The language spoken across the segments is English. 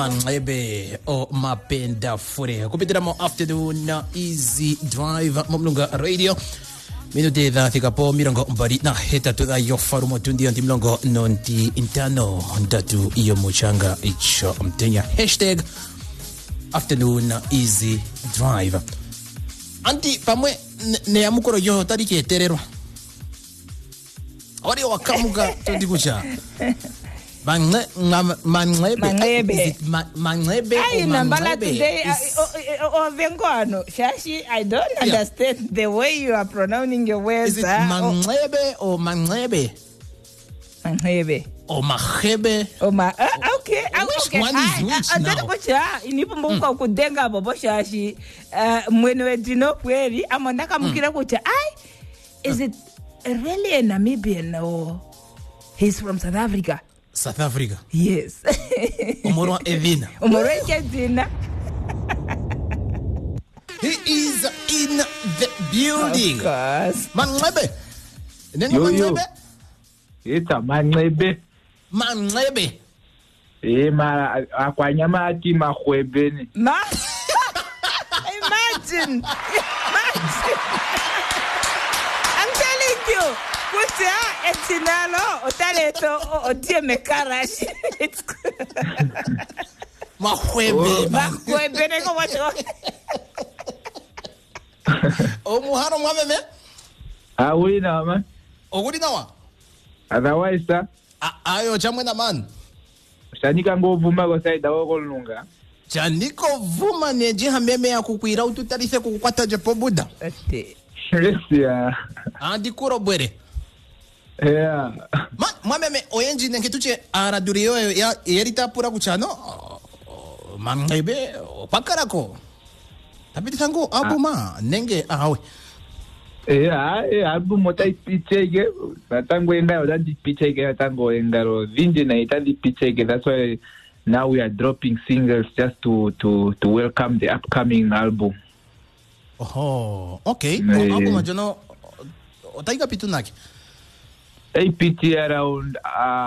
Manglebe o Mapenda Fure kupitira mo afternoon easy drive Mumlunga radio minuti da thikapo mirongo mbari na heta tuda yofaru motundi anti mlongo nonti intano ndatu iyo muchanga icho mtenya #afternoon easy drive anti pamwe ne amukoro yo tarike terero ori wakamuka tondikucha Manglebe. I Nambala today Vengoano. Shashi, I don't understand the way you are pronouncing your words. Is it Manglebe or Manglebe? Manglebe. Or Mahebe? Oh my okay. Which one is which now? Inipumbuka kudenga bobo shashi mwenwe dino kweli amonaka mukira kucha is it really a Namibian or he's from South Africa? South Africa. Yes. Omoro Edina. Omoro Edina. He is in the building. Of course. Manglebe. Yo. It's a Manglebe. Manglebe. Akwanyama ati mahwebeni. Imagine. I'm telling you. Kutia etinalo otaleto odieme karash. Mahwebe neko wacho. O muharo mwameme? Uli na man. Oguli nawa? Otherwise sir. Ayo chamwe na man. Shanika ngovuma ko saida wokolunga. Chaniko vuma neje hameme ya kukwira ututarise kukwata je pobuda. Yes ya. Andi kuro bwere. Yeah. Mwameme oyenji nenkituche araduriyo ya yerita pura kuchano. Manglebe pakarako. Tapiti tango albuma nenge ahawe. Album otai pichege. Natango enga odandi pichege natango engaro vinje na itandi pichege. That's why now we are dropping singles just to welcome the upcoming album. Oh, okay. Album jono otaiga pitunaki. APT around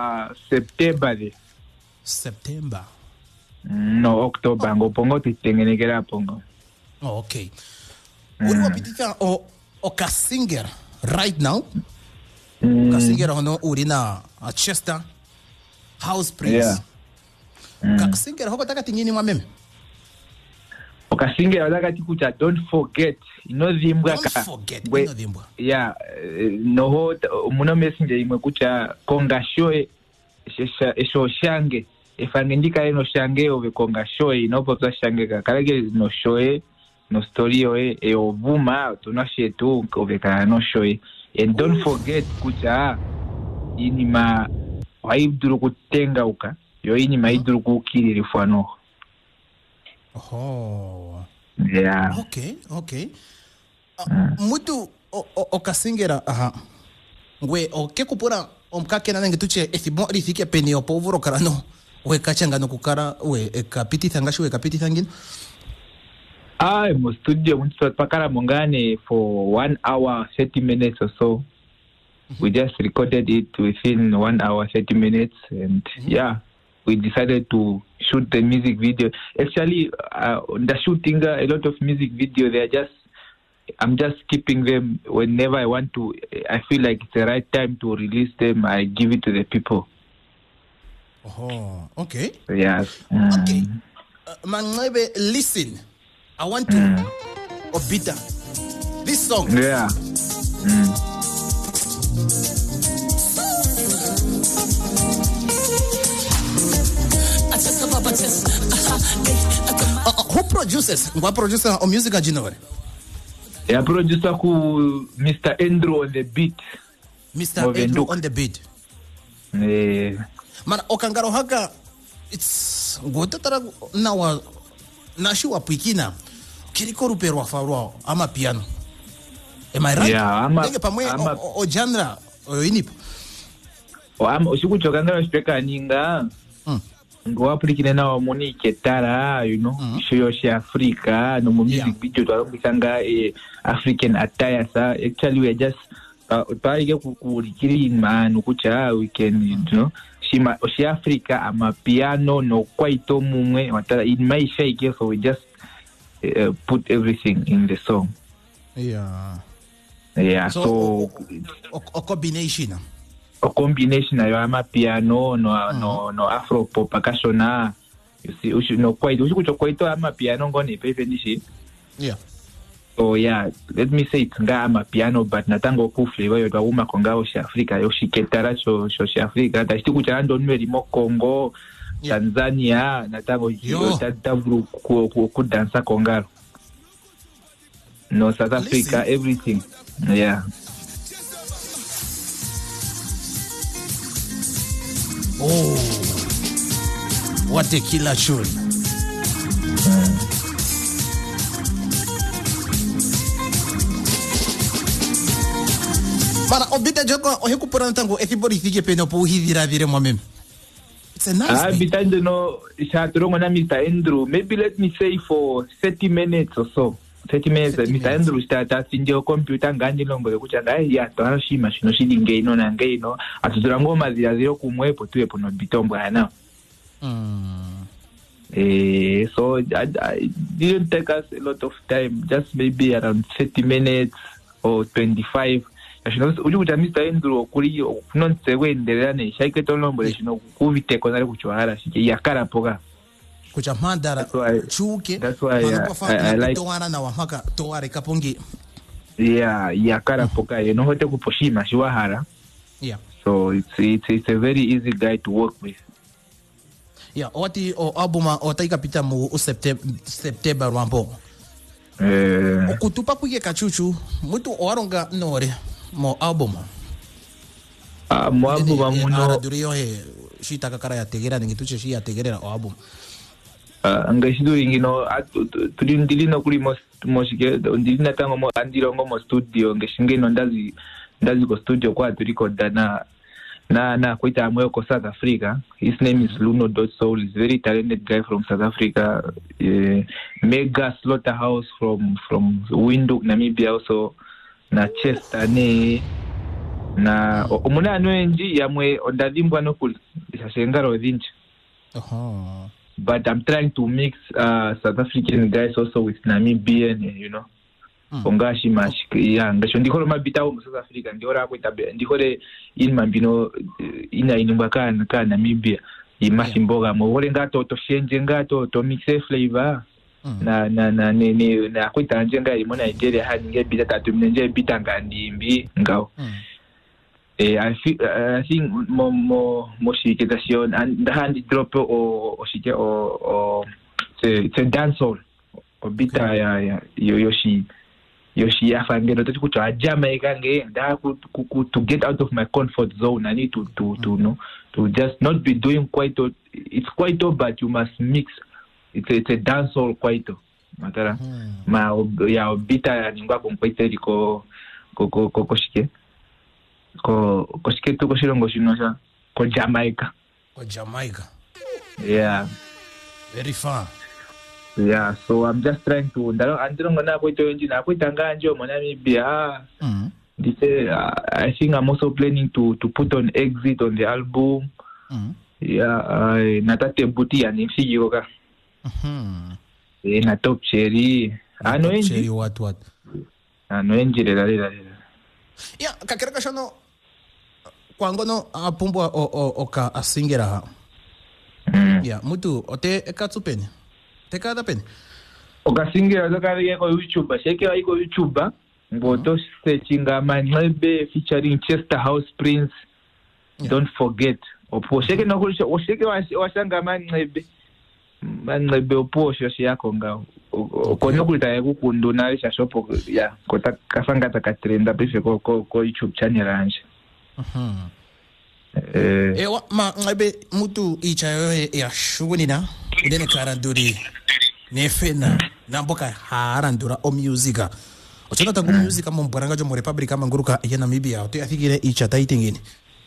September. No, October. Ngopongo titengenekera pongo. Oh, okay. Uri wapitika o kasinger right now? Kasinger hono uri na Chester House Prince. Kasinger hoko taka tingini mwameme? O kasinger wadaka tikucha don't forget. Inodhimbwa Don't forget. Inodhimbwa. Yeah. Noho muno messenger imwe kucha konga shoe esho shange. Efangendika eno shange ove konga shoe inopo shange kakarage no shoe no story oe ovuma tunashe tu ove no shoe. And don't forget kucha inima waibduru kutenga uka yo inima iduru kukiri fano. Oh. Yeah. Okay. Mutu o kasingera ngwe o ke kupura omkake na ngetuche ethimo rifike peni o povuro karano we kachanga no kukara we kapiti thangashu we kapiti thangin mo studio munso pakara mongane for 1 hour 30 minutes or so. We just recorded it within 1 hour 30 minutes and we decided to shoot the music video. Actually the shooting a lot of music video I'm just keeping them whenever I want to. I feel like it's the right time to release them. I give it to the people. Oh, okay. Yes. Okay. Manglebe, listen. I want to obita this song. Yeah. Who produces? What producer or music engineer? Yeah, producer who Mr. Andrew on the beat. Mr. Andrew on the beat. Man, okangaro haka it's gotatara nawa nashiwa pikina. Kiriko ruperwa farwa ama piano. Am I right? Yeah, I'm o genre o inipo. Oshiku chokangaro speaker ninga. Ngo aplikine na Monique Tara, show Africa, no music video to alonganga African attire. Actually, we are just parige kulikiri man ukucha we can Africa amapiano no kwaito mumwe watala in my shake, so we just put everything in the song. Yeah, so a combination. A combination ayo amapiano no afro pop percussion. You see, no kwaito amapiano ngone pefenishi. Yeah. So yeah, let me say it's nga amapiano, but natango ku flavor yo uma konga Africa yo shiketara cho Africa tashiti kuchanda onweri mo Congo, Tanzania natango tatavuru ku dansa kongaro. No, South Africa, everything. Yeah. Oh, what a killer tune. Para obita joko ohekupura ntango everybody fike peno po hivira vire mwamem. It's a nice thing. Bitando no shatrongo na Mr. Andrew. Maybe let me say for 30 minutes or so. 30 minutes. Mr. Andrew starta sinjo computer ngandi longo kuchanga ya twana shima shino shilinge ino na ngeino atudurango mazira zero kumwepo tuepo no bitombo yana. So I didn't take us a lot of time, just maybe around 30 minutes or 25. Ujukuta Mr. Andrew kuri nonse wendelane shaike tolombo shino kuvite konale kuchwara shike yakara poka kucha mandara chuke. That's why I like towana na wamaka toare kapongi. Yeah, yakara poka you know hote kuposhima shiwahara. Yeah. So it's a very easy guy to work with. Yeah, wati o albuma o taika pita mu September wampo. Okutupa kuye kachuchu mutu oaronga nore mo album. Mo album muno ara duriyo he shita kakara ya tegera ngituche shi ya tegera o album. Ngashidu ingino tulindilino kuri moshike ndilina tango mo andirongo mo studio ngashingeno ndazi ko studio kwa record na kuita amwe ko South Africa. His name is Luno.Soul. He's a very talented guy from South Africa. Mega Slaughterhouse from Windhoek, Namibia also. Na Chester ne na omuna anwenji yamwe ondadimbwa nokuli ishashengaro odinji. But I'm trying to mix South African guys also with Namibian, you know. Ongashi mashiki ya ngasho ndikolo mabita mu South Africa ndiora kwitabe ndikole in mambino ina inumbaka na Namibia imashimboga mo wole ngato to shenje ngato to mixe flavor na kwita njenga imo Nigeria hani ngebita tatu mnenje bita ngandimbi ngao. I think mo shikization and the hand drop o shike o it's a dancehall o bita ya yoshi afangelo tatu kuchwa Jamaica nge nda to get out of my comfort zone. I need to know to just not be doing kwaito. It's kwaito but you must mix. It's a dancehall kwaito matara ma ya bita ya ningwa kwaito ko shike ko shike to ko shilongo shino ko Jamaica. Yeah, very fun. Yeah, so I'm just trying to androngo na kwaito engine na kwaita nganjo mo Namibia. I think I'm also planning to put on Exit on the album. Yeah, natate buti ya nimfiji koka. Na Top Cherry. Ano enji. Cherry what? Ano enji lela. Yeah, kakereka shono kwangono apumbo oka asingera ha. Yeah, mutu ote ekatsupeni. Teka da pen. Oka singera zakari yeko YouTube. Sheke yeko YouTube. Ngoto sechinga Manebe featuring Chester House Prince. Yeah. Don't forget. Opo sheke nokulisha osheke washanga Manebe opo shoshi yako ngao. Konyo kulita ya kukundu na lisha shopo ya kota kafanga takatrenda bife ko YouTube channel anje. Ewa Manebe mutu ichayo ya shuguni na udene karanduri nefena namboka harandura o musica. Ochona tangu musica mbwaranga jo mo Republic amanguruka ya Namibia oto yafikire icha taitingini.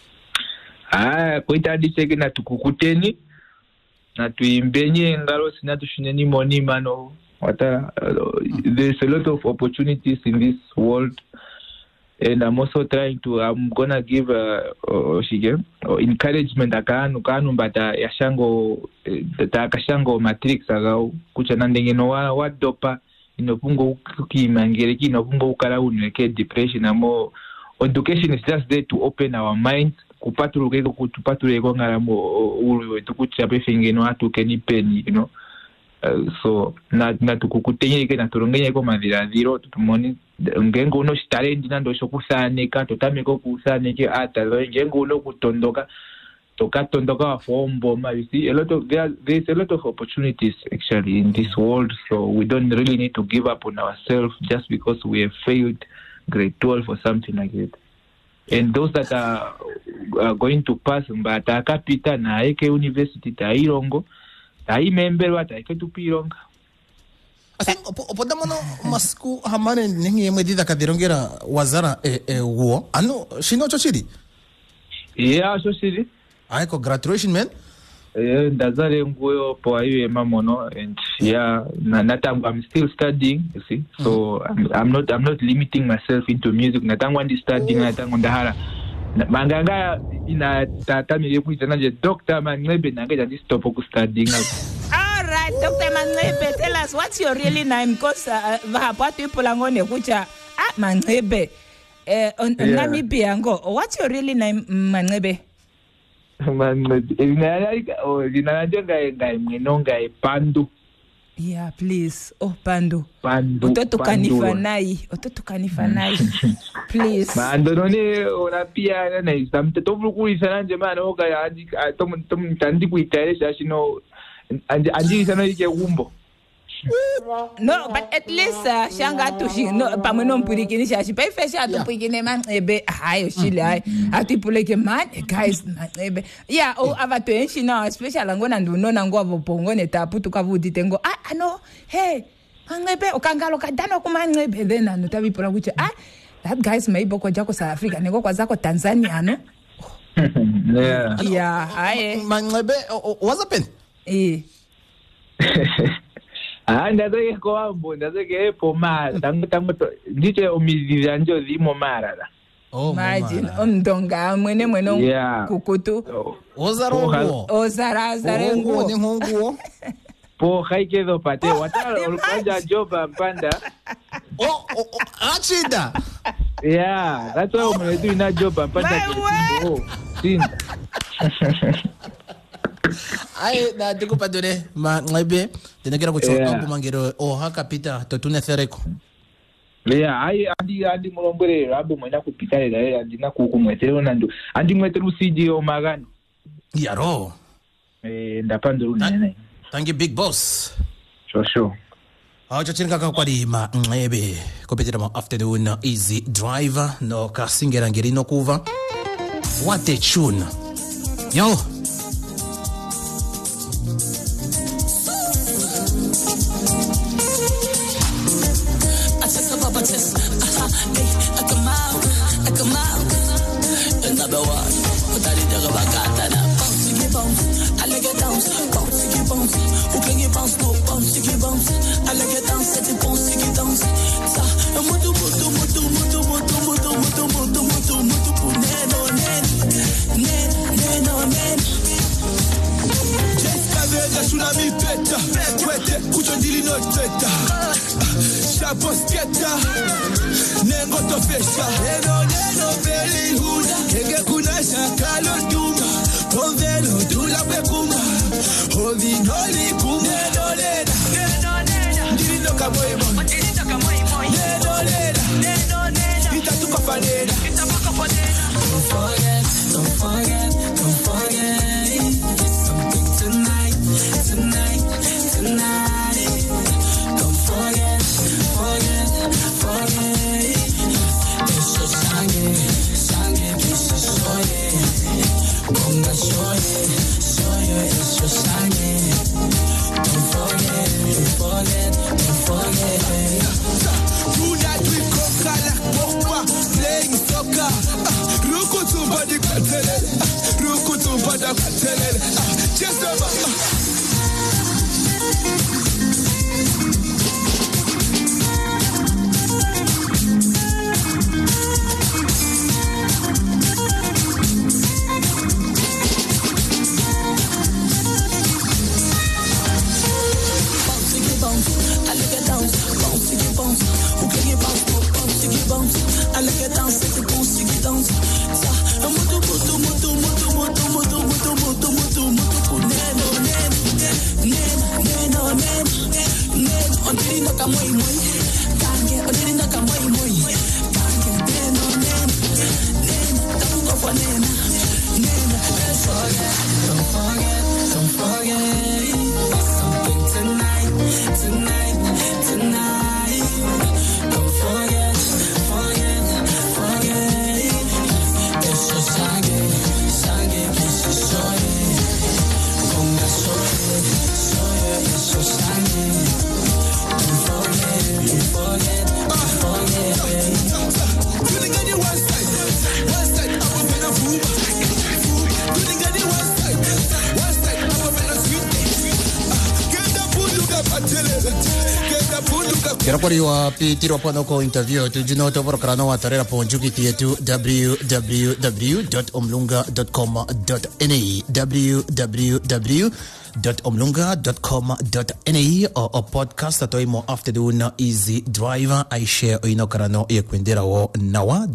Koita diseke na tukukuteni na tuimbenye ngalo sina tushuneni moni mano wata there's a lot of opportunities in this world and I'm also I'm gonna give encouragement akanu mbata yashango takashango matrix agao kucha nandengeno wa dopa inopungo kukimangere inopungo ukala unweke depression amo. Education is just there to open our minds kupatuleko ngalamo uwe tukuchape fingeno atukeni peni, you know. So na tukukutenyeke na turongeyeko madhiradhiro tutumoni ngengo uno talent nando shokusaneka totameko kusaneke ata ngengo uno kutondoka tokatondoka fomboma. You see, there's a lot of opportunities actually in this world, so we don't really need to give up on ourselves just because we have failed grade 12 or something like that. And those that are going to pass mbata kapita na eke university ta irongo ta member wa ta eke tupironga. Opodamono masku hamane ningi medida kadirongera wazara wo ano shino chochiri. Yeah, chochiri. Aiko graduation man. Ndazare nguyo po ayo mamono, and yeah, I'm still studying, you see. So I'm not limiting myself into music. Natangwa studying, natangwa ndahara. Manganga ina tatami kuita nanje Dr. Manglebe nangeja ndi stop ku studying. All right, Dr. Manglebe, tell us what's your really name, because vahapwa people angone kucha Manglebe Namibia ngo. What's your really name, Manglebe? Pandu. Yeah, please. Oh, Pandu. Ototukanifanai. Please. Mando none unapia na istamte tovukulisa nanje mana oga tom tandi kuitaresha shino andi sana ike umbo. No, but at least shanga tushi no pameno mpurikini shashi pa ifesha to purikini man ebe hayo shile hai atipuleke man guys ebe yeah o avato enshi na especially ngona nduno na ngwa bopongo ne tapu tukavuti tengo ano hey ngebe okangalo kadano kuma ngebe then anu tabipula kuche that guys maybe ko jako South Africa nego kwa zako Tanzania no. Yeah haye mangebe what's up ndazoke kwambo ndazoke pomara tangu ndiche umizizanjo zimo mara. Imagine ondonga mwene kukutu ozarengo ni honguo po haikezo pate watala ulipanja joba mpanda achida. Yeah, that's why umeletu ina joba mpanda sinda. Ai da dikupadure ngebe tinakira kuchoka kumangero hakapita totune thereko. Yeah, andi mulombere rabu mwena kupita le andi na kukumwetero nando andi mwetero CDO magano. Yaro. Ndapanduru nene. Thank you big boss. Sure. Chachinga kwadi ngebe kupitira ma afternoon easy driver no kasingera ngirino kuva. What a tune. Yo. Nengo tofesha neno veli huda kenge kuna shakalo duma povelo dula bekuma hovi noli kuma neno lena ndilo kamoimo neno lena itatuka fanena don't forget something tonight don't forget sangue kisi soye bonga soye it's your sangue don't forget tonight we conquer like Pogba playing soccer rukutumba di katelele just Kira kwa riwa pitiro pano ko interview tu jino to por krano watarera ponjuki tietu www.omlunga.com.na www.omlunga.com.na o podcast ato imo afternoon easy driver I share ino krano ye kwendera wo nawa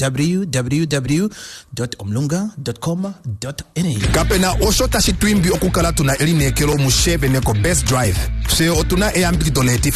www.omlunga.com.na kapena oshota shitwimbi okukala tuna elinekelo mushebe neko best drive se otuna eambiki doleti